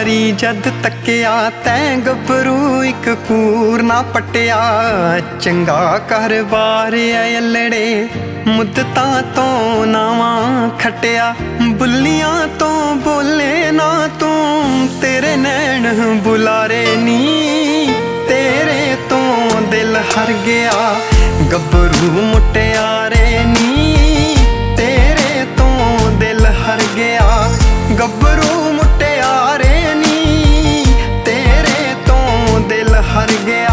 ਵਾਰੀ ਜਦ ਤੱਕਿਆ ਤੈਂ ਗੱਭਰੂ ਇੱਕ ਕੂਰ ਨਾ ਪਟਿਆ। ਚੰਗਾ ਘਰ-ਬਾਰ ਐ ਅਲੜੇ ਮੁੱਦਤਾਂ ਤੋਂ ਨਾਵਾਂ ਖੱਟਿਆ। ਬੁੱਲੀਆਂ ਤੋਂ ਬੋਲੇ ਨਾ ਤੂੰ ਤੇਰੇ ਨੈਣ ਬੁਲਾਰੇ ਨੀ, ਤੇਰੇ ਤੋਂ ਦਿਲ ਹਰ ਗਿਆ ਗੱਭਰੂ ਮੁਟਿਆਰੇ ਨੀ, ਤੇਰੇ ਤੋਂ ਦਿਲ ਹਰ ਗਿਆ ਗੱਭਰੂ ਮੁਟਿਆਰੇ ਨੀ, ਤੇਰੇ ਤੋਂ ਦਿਲ ਹਰ ਗਿਆ।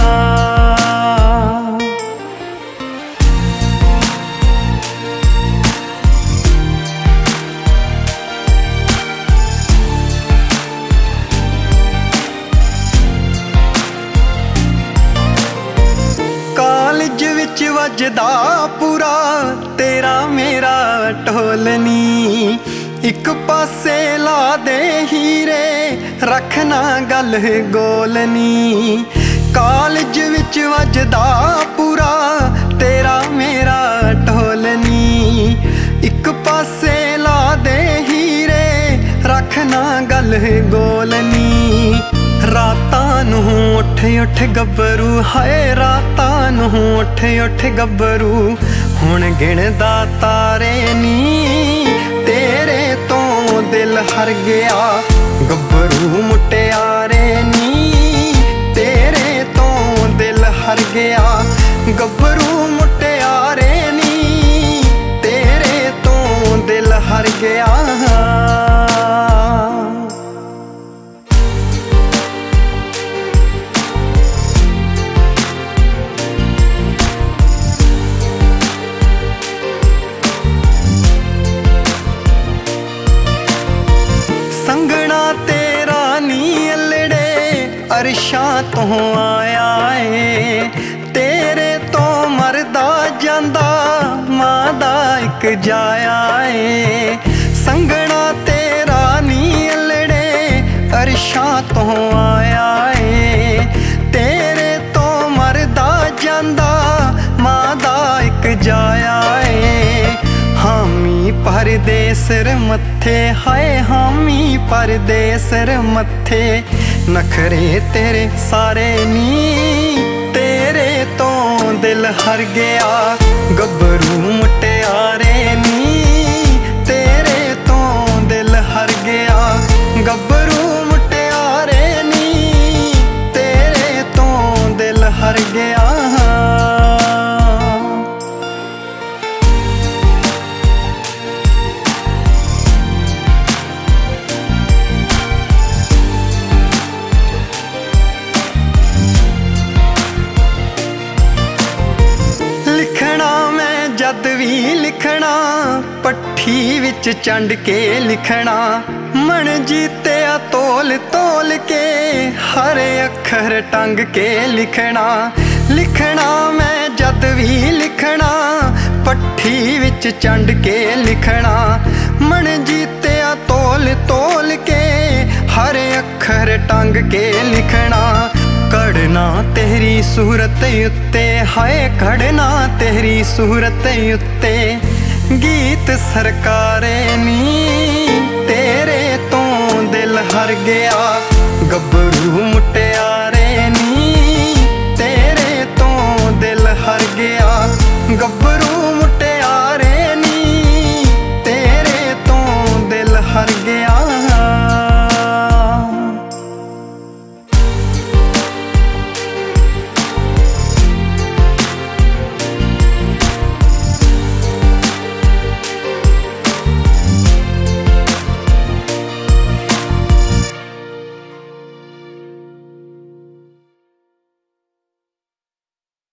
ਕਾਲਜ ਵਿੱਚ ਵੱਜਦਾ ਪੂਰਾ ਤੇਰਾ ਮੇਰਾ ਢੋਲ ਨੀ, ਇੱਕ ਪਾਸੇ ਲਾ ਦੇ ਹੀਰੇ ਰੱਖਣਾ ਗੱਲ ਗੋਲ ਨੀ। ਕਾਲਜ ਵਿੱਚ ਵੱਜਦਾ ਪੂਰਾ ਤੇਰਾ ਮੇਰਾ ਢੋਲ ਨੀ, ਇੱਕ ਪਾਸੇ ਲਾ ਦੇ ਹੀਰੇ ਰੱਖਣਾ ਗੱਲ ਗੋਲ ਨੀ। ਰਾਤਾਂ ਨੂੰ ਉੱਠ ਉੱਠ ਗੱਭਰੂ ਹਾਏ, ਰਾਤਾਂ ਨੂੰ ਉੱਠ ਉੱਠ ਗੱਭਰੂ ਹੁਣ ਗਿਣਦਾ ਤਾਰੇ ਨੀ, ਤੇਰੇ ਤੋਂ ਦਿਲ ਹਰ ਗਿਆ ਗੱਭਰੂ ਮੁਟਿਆਰੇ ਨੀ, ਤੇਰੇ ਤੋਂ ਦਿਲ ਹਰ ਗਿਆ ਗੱਭਰੂ ਮੁਟਿਆਰੇ ਨੀ, ਤੇਰੇ ਤੋਂ ਦਿਲ ਹਰ ਗਿਆ। ਸੰਗਣਾ ਤੇਰਾ ਨੀ ਅਲੜੇ ਅਰਸ਼ਾਂ ਤੋਂ ਆਇਆ ਏ, ਤੇਰੇ ਤੋਂ ਮਰਦਾ ਜਾਂਦਾ ਮਾਂ ਦਾ ਇੱਕ ਜਾਇਆ ਏ। ਸੰਗਣਾ ਤੇਰਾ ਨੀ ਅਲੜੇ ਅਰਸ਼ਾਂ ਤੋਂ ਆਇਆ ਏ, ਤੇਰੇ ਤੋਂ ਮਰਦਾ ਜਾਂਦਾ ਮਾਂ ਦਾ ਇੱਕ ਜਾਇਆ ਏ। ਹਾਮੀ ਪਰਦੇਸਰ ਮੱਥੇ ਹਾਏ, ਹਾਮੀ ਪਰਦੇਸਰ ਮੱਥੇ ਨਖਰੇ ਤੇਰੇ ਸਾਰੇ ਨੀ, ਤੇਰੇ ਤੋਂ ਦਿਲ ਹਰ ਗਿਆ ਗੱਭਰੂ ਮੁਟਿਆਰੇ ਨੀ, ਤੇਰੇ ਤੋਂ ਦਿਲ ਹਰ ਗਿਆ ਗੱਭਰੂ ਮੁਟਿਆਰੇ ਨੀ, ਤੇਰੇ ਤੋਂ ਦਿਲ ਹਰ ਗਿਆ। ਲਿਖਣਾ ਮੈਂ ਜਦ ਵੀ ਲਿਖਣਾ ਪੱਠੀ ਵਿੱਚ ਚੰਡ ਕੇ ਲਿਖਣਾ, ਮਨ ਜੀਤਿਆ ਤੋਲ ਤੋਲ ਕੇ ਹਰ ਅੱਖਰ ਟੰਗ ਕੇ ਲਿਖਣਾ। ਲਿਖਣਾ ਮੈਂ ਜਦ ਵੀ ਲਿਖਣਾ ਪੱਠੀ ਵਿੱਚ ਚੰਡ ਕੇ ਲਿਖਣਾ, ਮਨ ਜੀਤਿਆ ਤੋਲ ਤੋਲ ਕੇ ਹਰ ਅੱਖਰ ਟੰਗ ਕੇ ਲਿਖਣਾ। ਘੜਨਾ ਤੇਰੀ ਸੂਰਤ ਉੱਤੇ ਹਾਏ, ਘੜਨਾ ਤੇਰੀ ਸੂਰਤ ਉੱਤੇ ਗੀਤ ਸਰਕਾਰੇ ਨੀ, ਤੇਰੇ ਤੋਂ ਦਿਲ ਹਰ ਗਿਆ ਗੱਭਰੂ ਮੁਟਿਆਰੇ